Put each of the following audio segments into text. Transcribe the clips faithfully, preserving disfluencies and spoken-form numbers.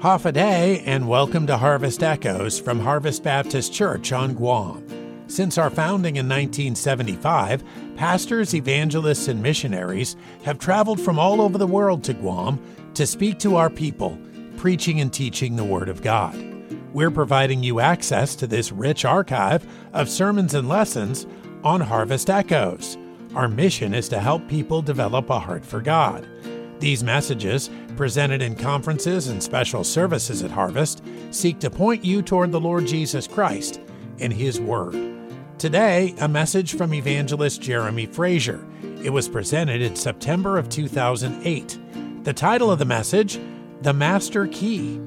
Hafa and welcome to Harvest Echoes from Harvest Baptist Church on Guam. Since our founding in nineteen seventy-five, pastors, evangelists, and missionaries have traveled from all over the world to Guam to speak to our people, preaching and teaching the Word of God. We're providing you access to this rich archive of sermons and lessons on Harvest Echoes. Our mission is to help people develop a heart for God. These messages, presented in conferences and special services at Harvest, seek to point you toward the Lord Jesus Christ and His Word. Today, a message from evangelist Jeremy Frazier. It was presented in September of two thousand eight. The title of the message, The Master Key.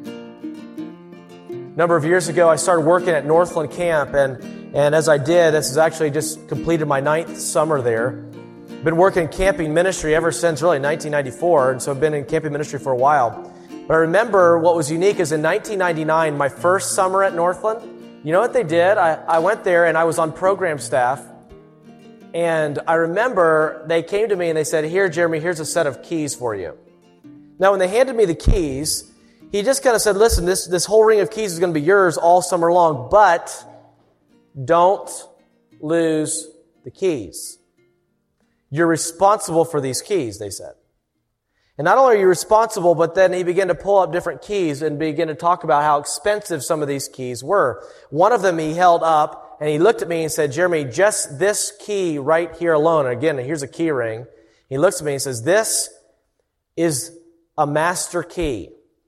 A number of years ago, I started working at Northland Camp, and, and as I did, this has actually just completed my ninth summer there. Been working in camping ministry ever since really nineteen ninety-four, and so I've been in camping ministry for a while. But I remember what was unique is in nineteen ninety-nine, my first summer at Northland, you know what they did? I, I went there and I was on program staff, and I remember they came to me and they said, "Here, Jeremy, here's a set of keys for you." Now, when they handed me the keys, he just kind of said, "Listen, this, this whole ring of keys is going to be yours all summer long, but don't lose the keys. You're responsible for these keys," they said. And not only are you responsible, but then he began to pull up different keys and begin to talk about how expensive some of these keys were. One of them he held up and he looked at me and said, "Jeremy, just this key right here alone," and again, here's a key ring. He looks at me and says, "This is a master key.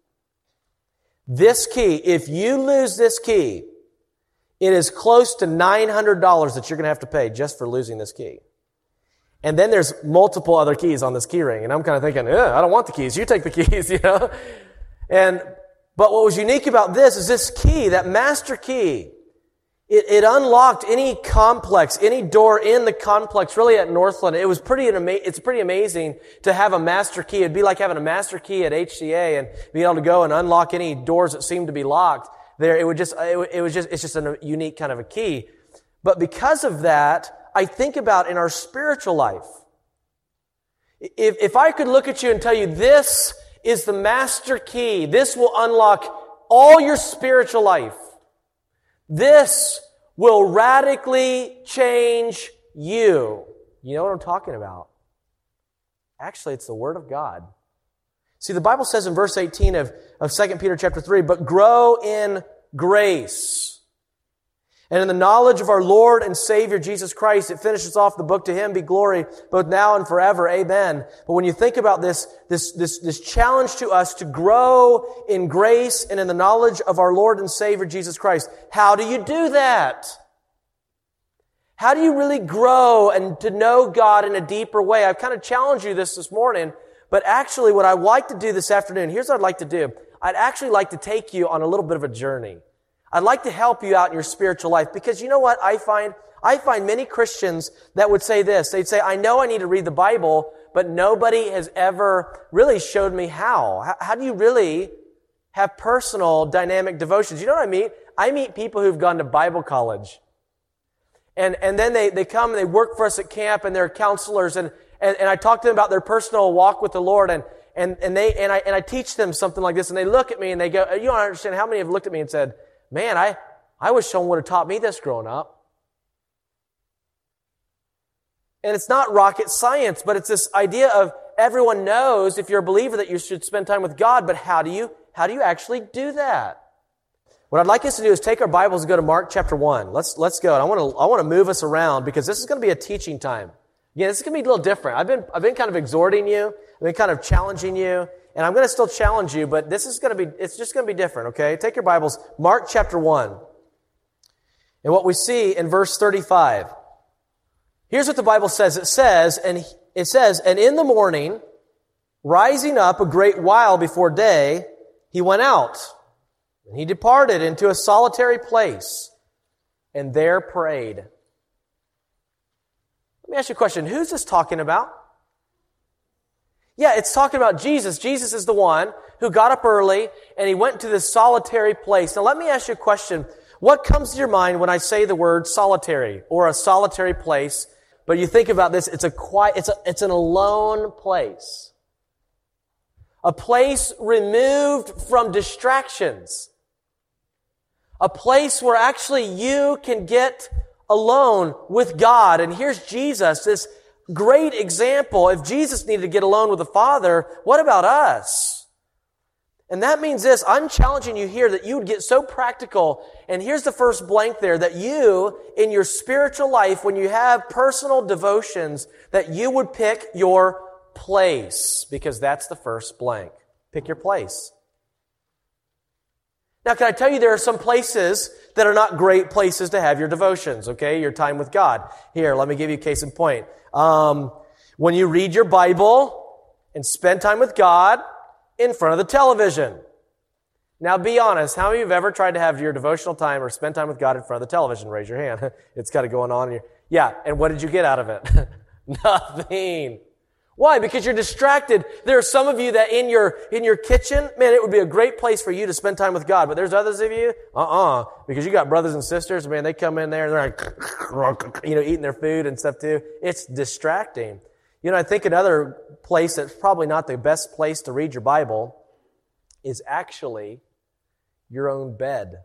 This key, if you lose this key, it is close to nine hundred dollars that you're going to have to pay just for losing this key." And then there's multiple other keys on this key ring. And I'm kind of thinking, I don't want the keys. You take the keys, you know. And But what was unique about this is this key, that master key, it, it unlocked any complex, any door in the complex, really at Northland. It was pretty, it's pretty amazing to have a master key. It'd be like having a master key at H C A and being able to go and unlock any doors that seemed to be locked. There, it would just, it, it was just, it's just a unique kind of a key. But because of that, I think about in our spiritual life. If, if I could look at you and tell you this is the master key, this will unlock all your spiritual life. This will radically change you. You know what I'm talking about? Actually, it's the Word of God. See, the Bible says in verse eighteen of, of Second Peter chapter three, "But grow in grace and in the knowledge of our Lord and Savior Jesus Christ." It finishes off the book, "To Him be glory both now and forever. Amen." But when you think about this, this, this, this challenge to us to grow in grace and in the knowledge of our Lord and Savior Jesus Christ, how do you do that? How do you really grow and to know God in a deeper way? I've kind of challenged you this this morning, but actually what I'd like to do this afternoon, here's what I'd like to do. I'd actually like to take you on a little bit of a journey. I'd like to help you out in your spiritual life because you know what I find? I find many Christians that would say this. They'd say, "I know I need to read the Bible, but nobody has ever really showed me how. How, how do you really have personal dynamic devotions?" You know what I mean? I meet people who've gone to Bible college. And, and then they, they come and they work for us at camp and they're counselors and, and, and I talk to them about their personal walk with the Lord and, and, and they, and I, and I teach them something like this and they look at me and they go, you don't understand how many have looked at me and said, "Man, I, I wish someone would have taught me this growing up." And it's not rocket science, but it's this idea of everyone knows if you're a believer that you should spend time with God, but how do you, how do you actually do that? What I'd like us to do is take our Bibles and go to Mark chapter one. Let's, let's go. And I want to, I want to move us around because this is going to be a teaching time. Again, this is going to be a little different. I've been, I've been kind of exhorting you. I've been kind of challenging you. And I'm going to still challenge you, but this is going to be, it's just going to be different, okay? Take your Bibles, Mark chapter one. And what we see in verse thirty-five. Here's what the Bible says. It says, and it says, "And in the morning, rising up a great while before day, he went out, and he departed into a solitary place, and there prayed." Let me ask you a question. Who's this talking about? Yeah, it's talking about Jesus. Jesus is the one who got up early and he went to this solitary place. Now let me ask you a question. What comes to your mind when I say the word solitary or a solitary place? But you think about this, it's a quiet, it's a, it's an alone place. A place removed from distractions. A place where actually you can get alone with God. And here's Jesus, this great example. If Jesus needed to get alone with the Father, what about us? And that means this, I'm challenging you here that you would get so practical. And here's the first blank there, that you, in your spiritual life, when you have personal devotions, that you would pick your place. Because that's the first blank. Pick your place. Now, can I tell you there are some places that are not great places to have your devotions, okay? Your time with God. Here, let me give you a case in point. Um, when you read your Bible and spend time with God in front of the television. Now, be honest. How many of you have ever tried to have your devotional time or spend time with God in front of the television? Raise your hand. It's kind of going on. In your, yeah, and what did you get out of it? Nothing. Why? Because you're distracted. There are some of you that in your in your kitchen, man, it would be a great place for you to spend time with God. But there's others of you, uh-uh, because you got brothers and sisters, man, they come in there and they're like, you know, eating their food and stuff too. It's distracting. You know, I think another place that's probably not the best place to read your Bible is actually your own bed.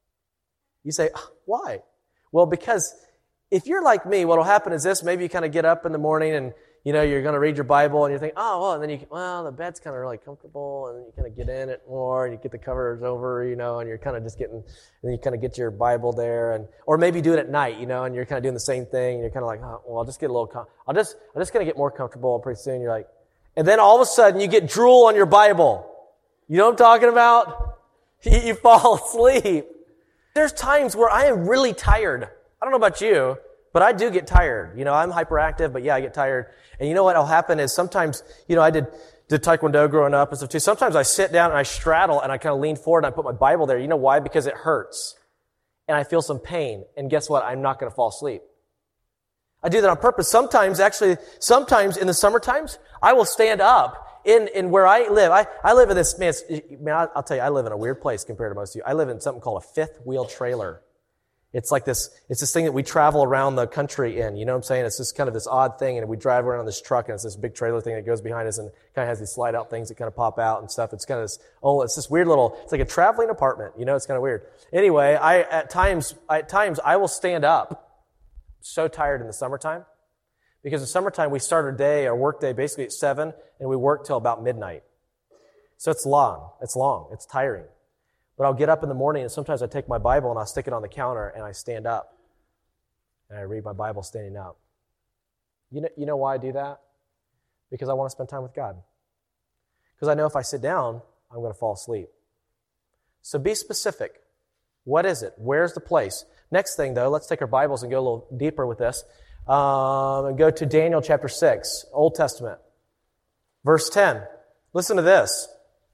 You say, why? Well, because if you're like me, what'll happen is this, maybe you kind of get up in the morning and you know, you're going to read your Bible and you think, oh, well, and then you, well, the bed's kind of really comfortable and you kind of get in it more and you get the covers over, you know, and you're kind of just getting, and then you kind of get your Bible there and, or maybe you do it at night, you know, and you're kind of doing the same thing and you're kind of like, oh, well, I'll just get a little, com- I'll just, I'm just going to get more comfortable pretty soon. You're like, and then all of a sudden you get drool on your Bible. You know what I'm talking about? You, you fall asleep. There's times where I am really tired. I don't know about you, but I do get tired. You know, I'm hyperactive, but yeah, I get tired. And you know what will happen is sometimes, you know, I did, did Taekwondo growing up and stuff too. Sometimes I sit down and I straddle and I kind of lean forward and I put my Bible there. You know why? Because it hurts. And I feel some pain. And guess what? I'm not going to fall asleep. I do that on purpose. Sometimes, actually, sometimes in the summer times, I will stand up in, in where I live. I, I live in this, man, man, I'll, I'll tell you, I live in a weird place compared to most of you. I live in something called a fifth wheel trailer. It's like this, it's this thing that we travel around the country in, you know what I'm saying? It's just kind of this odd thing, and we drive around this truck, and it's this big trailer thing that goes behind us, and kind of has these slide-out things that kind of pop out and stuff. It's kind of this, oh, it's this weird little, it's like a traveling apartment, you know, it's kind of weird. Anyway, I, at times, at times, I will stand up, so tired in the summertime, because in the summertime, we start our day, our work day, basically at seven, and we work till about midnight. So it's long, it's long, it's tiring. But I'll get up in the morning and sometimes I take my Bible and I'll stick it on the counter and I stand up. And I read my Bible standing up. You know, you know why I do that? Because I want to spend time with God. Because I know if I sit down, I'm going to fall asleep. So be specific. What is it? Where's the place? Next thing though, let's take our Bibles and go a little deeper with this. Um, and go to Daniel chapter six, Old Testament. Verse ten. Listen to this.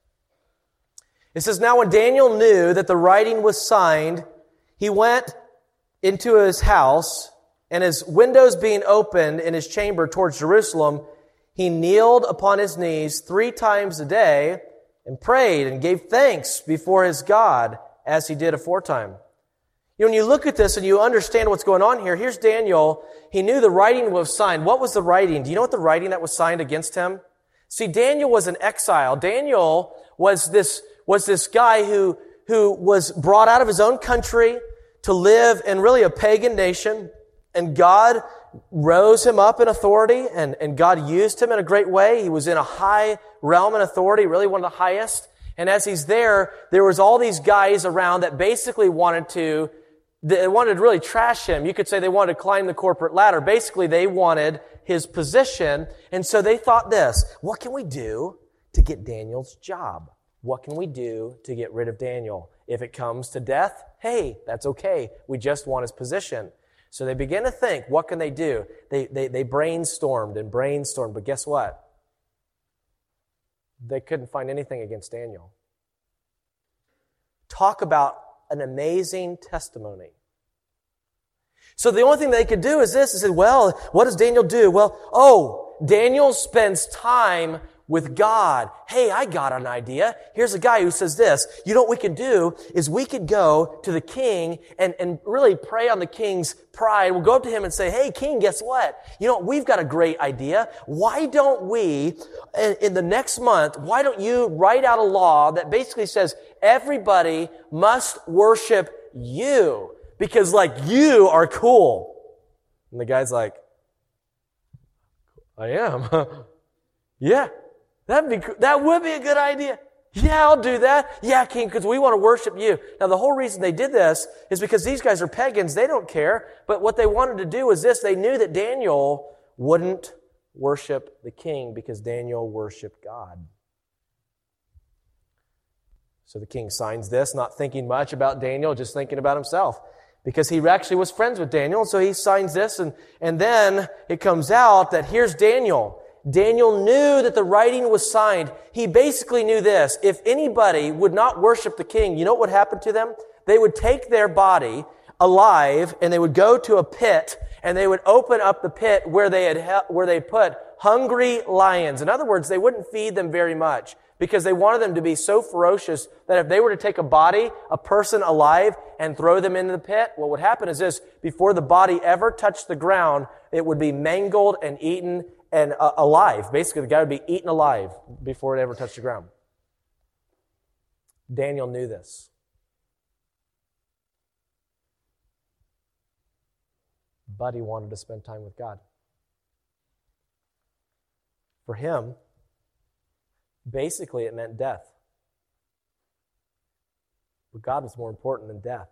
It says, now when Daniel knew that the writing was signed, he went into his house, and his windows being opened in his chamber towards Jerusalem, he kneeled upon his knees three times a day and prayed and gave thanks before his God as he did aforetime. You know, when you look at this and you understand what's going on here, here's Daniel. He knew the writing was signed. What was the writing? Do you know what the writing that was signed against him? See, Daniel was an exile. Daniel was this was this guy who, who was brought out of his own country to live in really a pagan nation, and God rose him up in authority, and, and God used him in a great way. He was in a high realm in authority, really one of the highest. And as he's there, there was all these guys around that basically wanted to, they wanted to really trash him. You could say they wanted to climb the corporate ladder. Basically, they wanted his position, and so they thought this, what can we do to get Daniel's job? What can we do to get rid of Daniel? If it comes to death, hey, that's okay. We just want his position. So they began to think, what can they do? They, they, they brainstormed and brainstormed, but guess what? They couldn't find anything against Daniel. Talk about an amazing testimony. So the only thing they could do is this. They said, well, what does Daniel do? Well, oh, Daniel spends time with God. Hey, I got an idea. Here's a guy who says this. You know what we could do is we could go to the king and, and really prey on the king's pride. We'll go up to him and say, hey, king, guess what? You know, we've got a great idea. Why don't we, in, in the next month, why don't you write out a law that basically says everybody must worship you because, like, you are cool. And the guy's like, I am. Yeah. That'd be, that would be a good idea. Yeah, I'll do that. Yeah, king, because we want to worship you. Now, the whole reason they did this is because these guys are pagans. They don't care. But what they wanted to do was this. They knew that Daniel wouldn't worship the king because Daniel worshiped God. So the king signs this, not thinking much about Daniel, just thinking about himself. Because he actually was friends with Daniel, so he signs this, and, and then it comes out that here's Daniel. Daniel knew that the writing was signed. He basically knew this. If anybody would not worship the king, you know what would happen to them? They would take their body alive and they would go to a pit and they would open up the pit where they had, where they put hungry lions. In other words, they wouldn't feed them very much because they wanted them to be so ferocious that if they were to take a body, a person alive, and throw them into the pit, what would happen is this: before the body ever touched the ground, it would be mangled and eaten and uh, alive. Basically, the guy would be eaten alive before it ever touched the ground. Daniel knew this. But he wanted to spend time with God. For him, basically it meant death. But God was more important than death.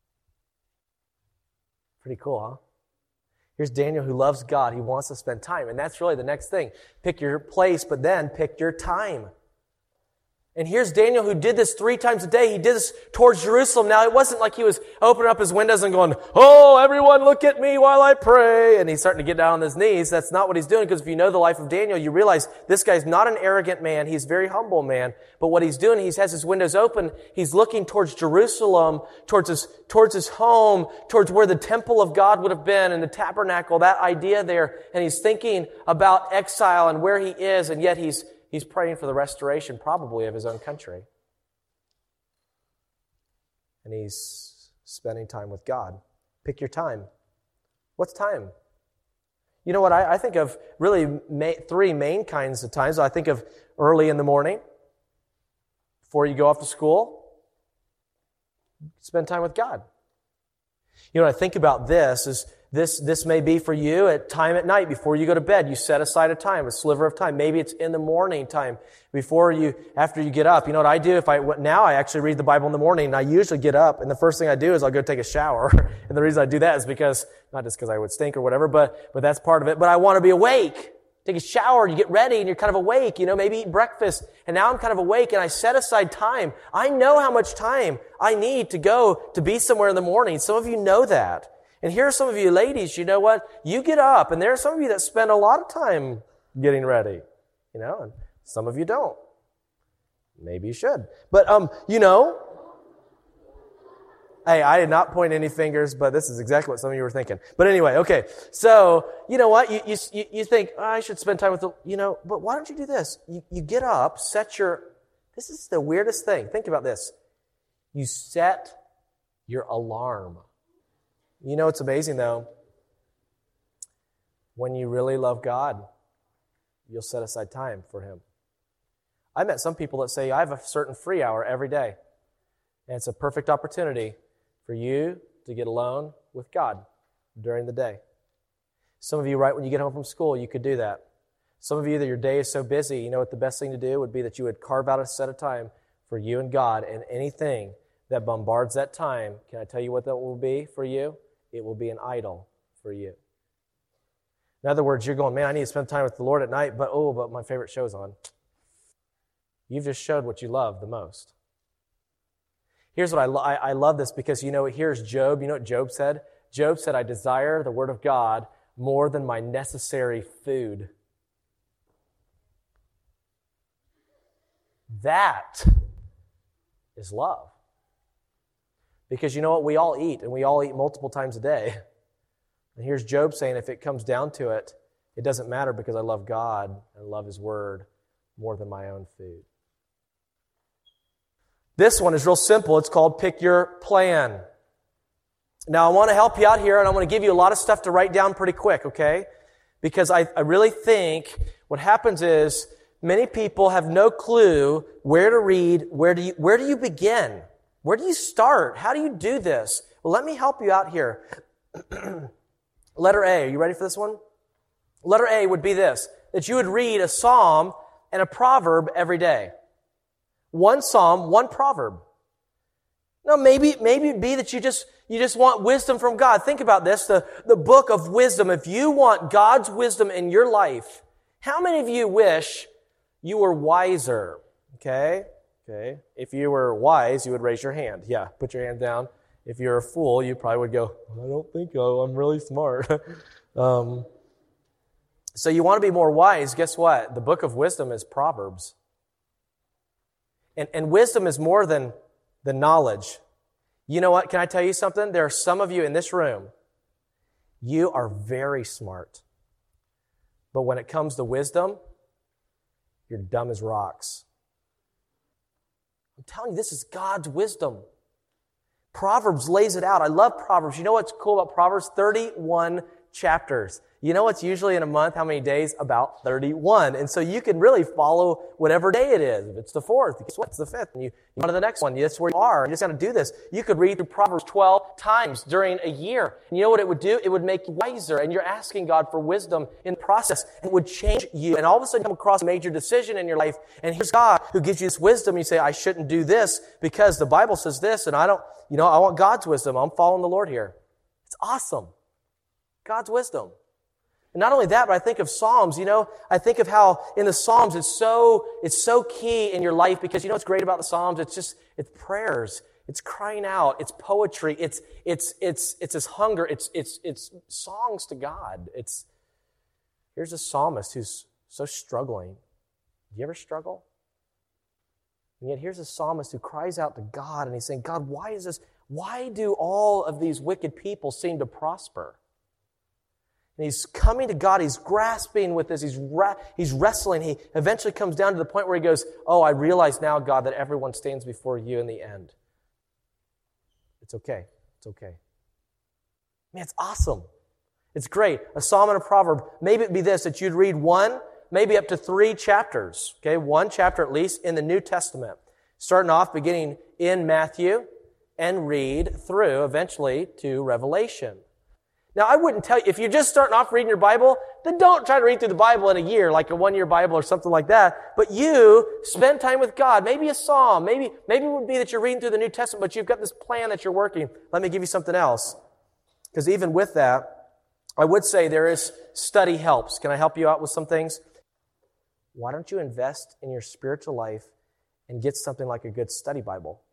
Pretty cool, huh? Here's Daniel who loves God. He wants to spend time. And that's really the next thing. Pick your place, but then pick your time. And here's Daniel who did this three times a day. He did this towards Jerusalem. Now, it wasn't like he was opening up his windows and going, oh, everyone look at me while I pray. And he's starting to get down on his knees. That's not what he's doing, because if you know the life of Daniel, you realize this guy's not an arrogant man. He's a very humble man. But what he's doing, he has his windows open. He's looking towards Jerusalem, towards his, towards his home, towards where the temple of God would have been and the tabernacle, that idea there. And he's thinking about exile and where he is, and yet he's He's praying for the restoration, probably, of his own country. And he's spending time with God. Pick your time. What's time? You know what? I, I think of really ma- three main kinds of times. I think of early in the morning, before you go off to school. Spend time with God. You know, I think about this is This, this may be for you at time at night before you go to bed. You set aside a time, a sliver of time. Maybe it's in the morning time before you, after you get up. You know what I do? If I, now I actually read the Bible in the morning, and I usually get up, and the first thing I do is I'll go take a shower. And the reason I do that is because, not just because I would stink or whatever, but, but that's part of it. But I want to be awake. Take a shower, you get ready, and you're kind of awake, you know, maybe eat breakfast. And now I'm kind of awake, and I set aside time. I know how much time I need to go to be somewhere in the morning. Some of you know that. And here are some of you ladies, you know what? You get up, and there are some of you that spend a lot of time getting ready, you know, and some of you don't. Maybe you should. But, um, you know, hey, I did not point any fingers, but this is exactly what some of you were thinking. But anyway, okay. So, you know what? You, you, you think, oh, I should spend time with the, you know, but why don't you do this? You, you get up, set your, this is the weirdest thing. Think about this. You set your alarm. You know, it's amazing, though. When you really love God, you'll set aside time for Him. I met some people that say, I have a certain free hour every day. And it's a perfect opportunity for you to get alone with God during the day. Some of you, right when you get home from school, you could do that. Some of you, that your day is so busy, you know what the best thing to do would be that you would carve out a set of time for you and God, and anything that bombards that time, can I tell you what that will be for you? It will be an idol for you. In other words, you're going, man, I need to spend time with the Lord at night, but oh, but my favorite show's on. You've just showed what you love the most. Here's what I, lo- I, I love this because, you know, here's Job. You know what Job said? Job said, I desire the word of God more than my necessary food. That is love. Because you know what? We all eat, and we all eat multiple times a day. And here's Job saying, if it comes down to it, it doesn't matter because I love God and love His Word more than my own food. This one is real simple. It's called Pick Your Plan. Now, I want to help you out here, and I'm going to give you a lot of stuff to write down pretty quick, okay? Because I, I really think what happens is many people have no clue where to read, where do you, where do you begin? Where do you start? How do you do this? Well, let me help you out here. Letter A, are you ready for this one? Letter A would be this, that you would read a psalm and a proverb every day. One psalm, one proverb. Now, maybe, maybe it'd be that you just, you just want wisdom from God. Think about this, the, the book of wisdom. If you want God's wisdom in your life, how many of you wish you were wiser? Okay? Okay. If you were wise, you would raise your hand. Yeah, put your hand down. If you're a fool, you probably would go, I don't think so. I'm really smart. um, so you want to be more wise. Guess what? The book of wisdom is Proverbs. And, and wisdom is more than the knowledge. You know what? Can I tell you something? There are some of you in this room, you are very smart. But when it comes to wisdom, you're dumb as rocks. I'm telling you, this is God's wisdom. Proverbs lays it out. I love Proverbs. You know what's cool about Proverbs? thirty-one chapters. You know what's usually in a month? How many days? About thirty-one. And so you can really follow whatever day it is. If it's the fourth, guess what? It's the fifth. And you, you go to the next one. That's where you are. You just got to do this. You could read through Proverbs twelve times during a year. And you know what it would do? It would make you wiser. And you're asking God for wisdom in the process. It would change you. And all of a sudden you come across a major decision in your life. And here's God who gives you this wisdom. You say, I shouldn't do this because the Bible says this. And I don't, you know, I want God's wisdom. I'm following the Lord here. It's awesome. God's wisdom. And not only that, but I think of Psalms, you know, I think of how in the Psalms it's so, it's so key in your life because you know what's great about the Psalms? It's just, it's prayers. It's crying out. It's poetry. It's, it's, it's, it's this hunger. It's, it's, it's songs to God. It's, here's a psalmist who's so struggling. Do you ever struggle? And yet here's a psalmist who cries out to God and he's saying, God, why is this, why do all of these wicked people seem to prosper? And he's coming to God. He's grasping with this. He's ra- he's wrestling. He eventually comes down to the point where he goes, oh, I realize now, God, that everyone stands before you in the end. It's okay. It's okay. Man, it's awesome. It's great. A psalm and a proverb. Maybe it'd be this, that you'd read one, maybe up to three chapters. Okay, one chapter at least in the New Testament. Starting off, beginning in Matthew, and read through eventually to Revelation. Now, I wouldn't tell you, if you're just starting off reading your Bible, then don't try to read through the Bible in a year, like a one-year Bible or something like that. But you spend time with God. Maybe a psalm. Maybe, maybe it would be that you're reading through the New Testament, but you've got this plan that you're working. Let me give you something else. Because even with that, I would say there is study helps. Can I help you out with some things? Why don't you invest in your spiritual life and get something like a good study Bible?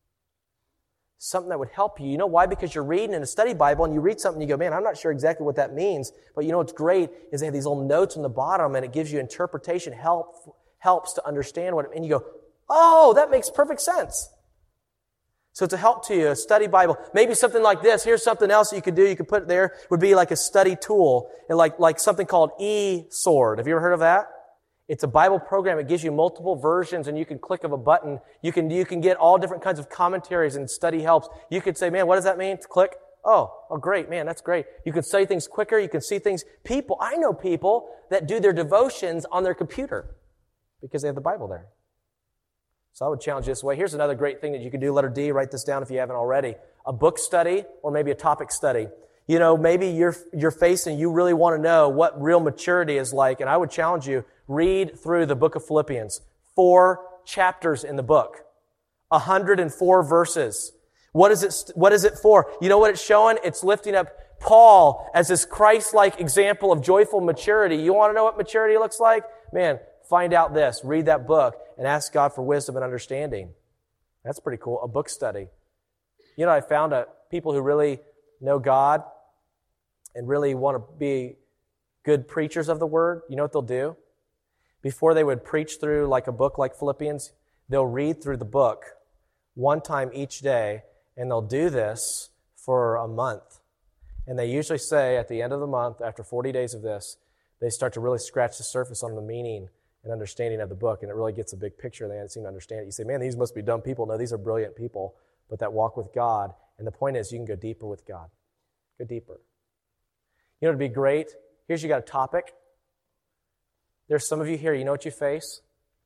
Something that would help you. You know why? Because you're reading in a study Bible and you read something and you go, man, I'm not sure exactly what that means. But you know what's great is they have these little notes on the bottom and it gives you interpretation, help, helps to understand what it means. And you go, oh, that makes perfect sense. So it's a help to you, a study Bible. Maybe something like this. Here's something else you could do. You could put there would be like a study tool and like, like something called eSword. Have you ever heard of that? It's a Bible program. It gives you multiple versions and you can click of a button. You can, you can get all different kinds of commentaries and study helps. You could say, man, what does that mean? Click. Oh, oh, great. Man, that's great. You can study things quicker. You can see things. People, I know people that do their devotions on their computer because they have the Bible there. So I would challenge you this way. Here's another great thing that you can do. Letter D, write this down if you haven't already. A book study or maybe a topic study. You know, maybe you're, you're facing, you really want to know what real maturity is like. And I would challenge you, read through the book of Philippians. Four chapters in the book. one hundred four verses. What is it, what is it for? You know what it's showing? It's lifting up Paul as this Christ-like example of joyful maturity. You want to know what maturity looks like? Man, find out this. Read that book and ask God for wisdom and understanding. That's pretty cool. A book study. You know, I found that people who really know God and really want to be good preachers of the Word, you know what they'll do? Before they would preach through like a book like Philippians, they'll read through the book one time each day, and they'll do this for a month. And they usually say at the end of the month, after forty days of this, they start to really scratch the surface on the meaning and understanding of the book, and it really gets a big picture, and they don't seem to understand it. You say, man, these must be dumb people. No, these are brilliant people, but that walk with God, and the point is you can go deeper with God. Go deeper. You know, it'd be great. Here's you got a topic. There's some of you here, you know what you face?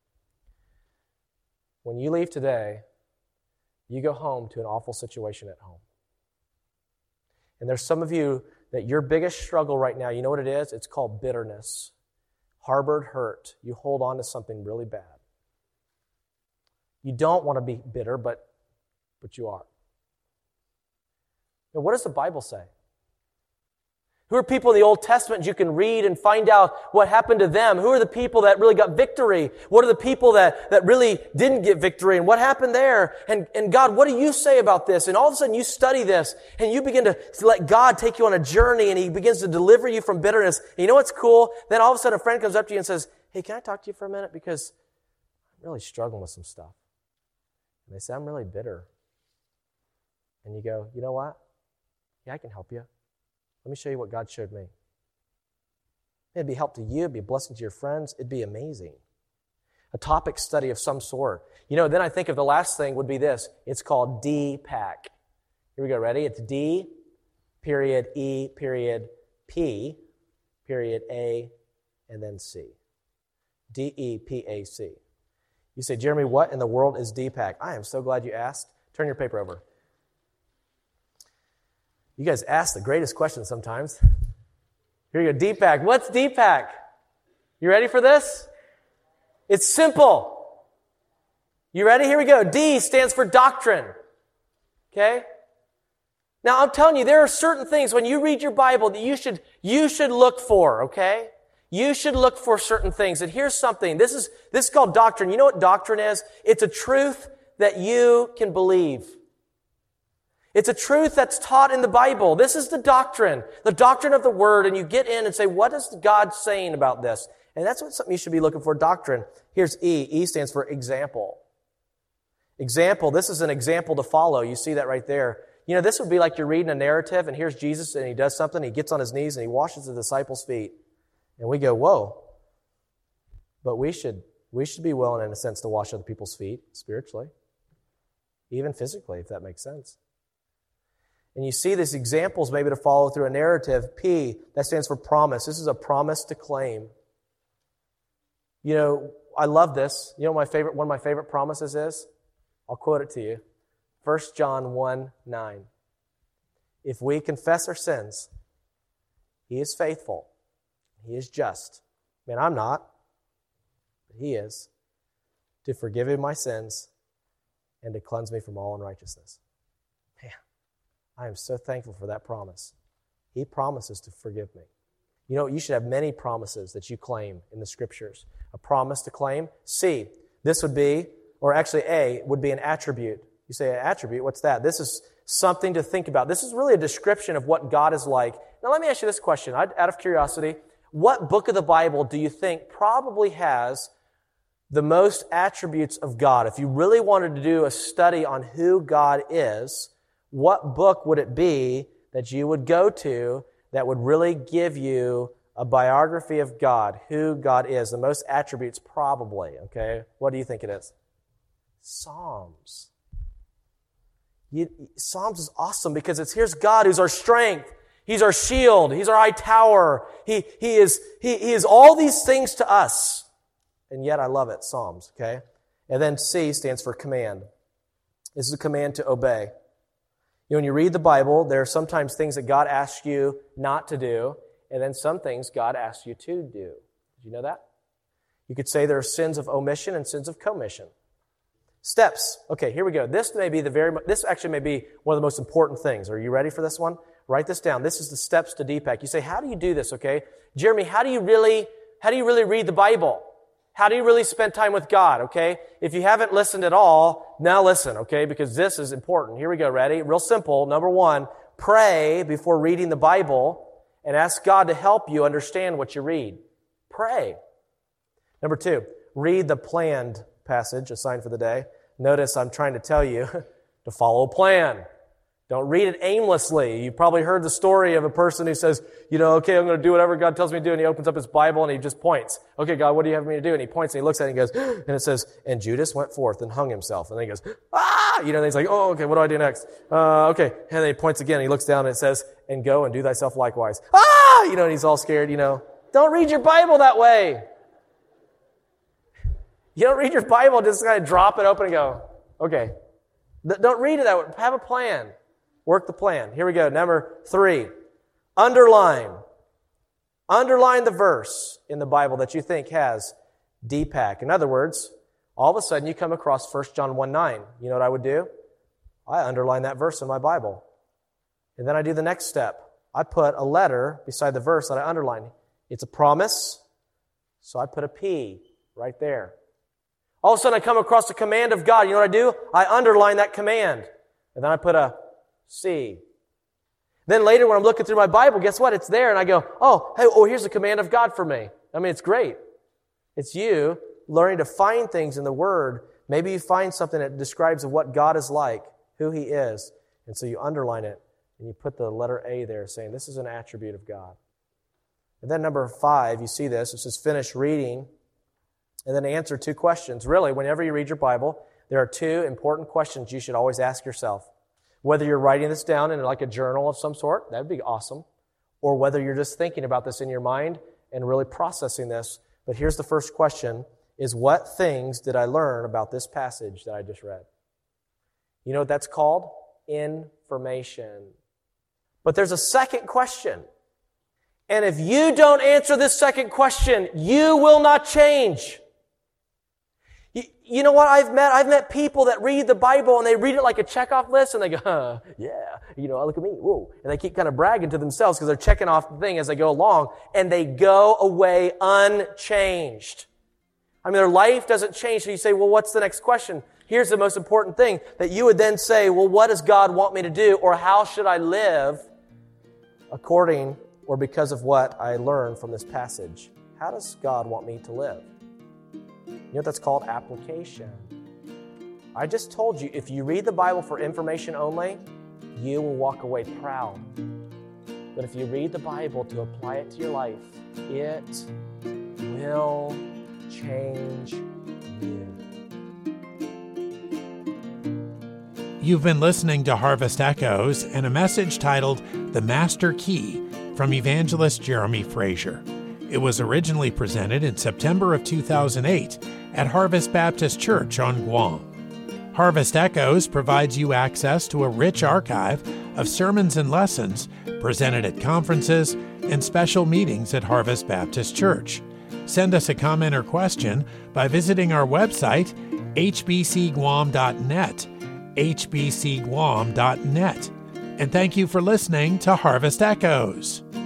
When you leave today, you go home to an awful situation at home. And there's some of you that your biggest struggle right now, you know what it is? It's called bitterness. Harbored hurt. You hold on to something really bad. You don't want to be bitter, but, but you are. Now, what does the Bible say? Who are people in the Old Testament you can read and find out what happened to them? Who are the people that really got victory? What are the people that, that really didn't get victory? And what happened there? And, and God, what do you say about this? And all of a sudden you study this and you begin to, to let God take you on a journey and He begins to deliver you from bitterness. And you know what's cool? Then all of a sudden a friend comes up to you and says, hey, can I talk to you for a minute? Because I'm really struggling with some stuff. And they say, I'm really bitter. And you go, you know what? Yeah, I can help you. Let me show you what God showed me. It'd be help to you. It'd be a blessing to your friends. It'd be amazing. A topic study of some sort. You know, then I think of the last thing would be this. It's called D PAC. Here we go. Ready? It's D, period, E, period, P, period, A, and then C. D E P A C. You say, Jeremy, what in the world is D PAC? I am so glad you asked. Turn your paper over. You guys ask the greatest questions sometimes. Here you go, D PAC. What's D PAC? You ready for this? It's simple. You ready? Here we go. D stands for doctrine. Okay? Now, I'm telling you, there are certain things when you read your Bible that you should, you should look for, okay? You should look for certain things. And here's something. This is, this is called doctrine. You know what doctrine is? It's a truth that you can believe. It's a truth that's taught in the Bible. This is the doctrine, the doctrine of the Word, and you get in and say, what is God saying about this? And that's what something you should be looking for, doctrine. Here's E. E stands for example. Example, this is an example to follow. You see that right there. You know, this would be like you're reading a narrative, and here's Jesus, and He does something, He gets on His knees, and He washes the disciples' feet. And we go, whoa. But we should, we should be willing, in a sense, to wash other people's feet, spiritually. Even physically, if that makes sense. And you see these examples maybe to follow through a narrative. P, that stands for promise. This is a promise to claim. You know, I love this. You know what my favorite, one of my favorite promises is? I'll quote it to you. First John one nine. If we confess our sins, He is faithful. He is just. Man, I'm not. But He is. To forgive me my sins and to cleanse me from all unrighteousness. Man, I am so thankful for that promise. He promises to forgive me. You know, you should have many promises that you claim in the Scriptures. A promise to claim. C, this would be, or actually A, would be an attribute. You say, an attribute, what's that? This is something to think about. This is really a description of what God is like. Now let me ask you this question, out of curiosity. What book of the Bible do you think probably has the most attributes of God? If you really wanted to do a study on who God is, what book would it be that you would go to that would really give you a biography of God, who God is, the most attributes probably, okay? What do you think it is? Psalms. You, Psalms is awesome because it's here's God who's our strength. He's our shield. He's our high tower. He, he, is, he, he is all these things to us. And yet I love it, Psalms, okay? And then C stands for command. This is a command to obey. You know, when you read the Bible, there are sometimes things that God asks you not to do, and then some things God asks you to do. Did you know that? You could say there are sins of omission and sins of commission. Steps. Okay, here we go. This may be the very, this actually may be one of the most important things. Are you ready for this one? Write this down. This is the steps to D PAC. You say, how do you do this, okay? Jeremy, how do you really, how do you really read the Bible? How do you really spend time with God, okay? If you haven't listened at all, now listen, okay? Because this is important. Here we go. Ready? Real simple. Number one, pray before reading the Bible and ask God to help you understand what you read. Pray. Number two, read the planned passage assigned for the day. Notice I'm trying to tell you to follow a plan. Don't read it aimlessly. You've probably heard the story of a person who says, you know, okay, I'm going to do whatever God tells me to do, and he opens up his Bible and he just points. Okay, God, what do you have me to do? And he points and he looks at it and he goes, and it says, and Judas went forth and hung himself. And then he goes, ah! You know, and he's like, oh, okay, what do I do next? Uh, okay. And then he points again and he looks down and it says, and go and do thyself likewise. Ah! You know, and he's all scared, you know. Don't read your Bible that way. You don't read your Bible, just kind of drop it open and go, okay. Don't read it that way. Have a plan. Work the plan. Here we go. Number three. Underline. Underline the verse in the Bible that you think has Deepak. In other words, all of a sudden you come across First John one nine. You know what I would do? I underline that verse in my Bible. And then I do the next step. I put a letter beside the verse that I underline. It's a promise, so I put a P right there. All of a sudden I come across the command of God. You know what I do? I underline that command. And then I put a C. Then later when I'm looking through my Bible, guess what? It's there and I go, oh, hey, oh, here's the command of God for me. I mean, it's great. It's you learning to find things in the Word. Maybe you find something that describes what God is like, who He is. And so you underline it and you put the letter A there saying this is an attribute of God. And then number five, you see this. It says finish reading and then answer two questions. Really, whenever you read your Bible, there are two important questions you should always ask yourself. Whether you're writing this down in like a journal of some sort, that would be awesome. Or whether you're just thinking about this in your mind and really processing this. But here's the first question, is what things did I learn about this passage that I just read? You know what that's called? Information. But there's a second question. And if you don't answer this second question, you will not change. You, you know what I've met? I've met people that read the Bible and they read it like a checkoff list and they go, huh, yeah, you know, look at me, whoa. And they keep kind of bragging to themselves because they're checking off the thing as they go along and they go away unchanged. I mean, their life doesn't change. So you say, well, what's the next question? Here's the most important thing that you would then say, well, what does God want me to do? Or how should I live according or because of what I learned from this passage? How does God want me to live? You know what that's called? Application. I just told you, if you read the Bible for information only, you will walk away proud. But if you read the Bible to apply it to your life, it will change you. You've been listening to Harvest Echoes and a message titled The Master Key from evangelist Jeremy Frazier. It was originally presented in September of two thousand eight at Harvest Baptist Church on Guam. Harvest Echoes provides you access to a rich archive of sermons and lessons presented at conferences and special meetings at Harvest Baptist Church. Send us a comment or question by visiting our website, h b c guam dot net, h b c guam dot net. And thank you for listening to Harvest Echoes.